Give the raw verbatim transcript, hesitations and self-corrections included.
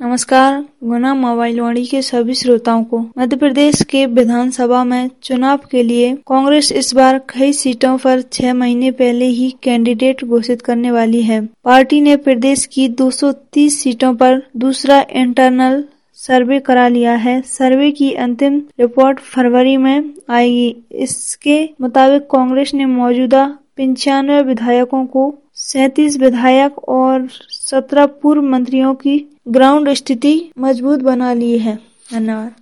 नमस्कार। गुना मोबाइल वाणी के सभी श्रोताओं को मध्य प्रदेश के विधानसभा में चुनाव के लिए कांग्रेस इस बार कई सीटों पर छह महीने पहले ही कैंडिडेट घोषित करने वाली है। पार्टी ने प्रदेश की दो सौ तीस सीटों पर दूसरा इंटरनल सर्वे करा लिया है। सर्वे की अंतिम रिपोर्ट फरवरी में आएगी। इसके मुताबिक कांग्रेस ने मौजूदा पंचानवे विधायकों को सैंतीस विधायक और सत्रह पूर्व मंत्रियों की ग्राउंड स्थिति मजबूत बना ली है। धन्यवाद।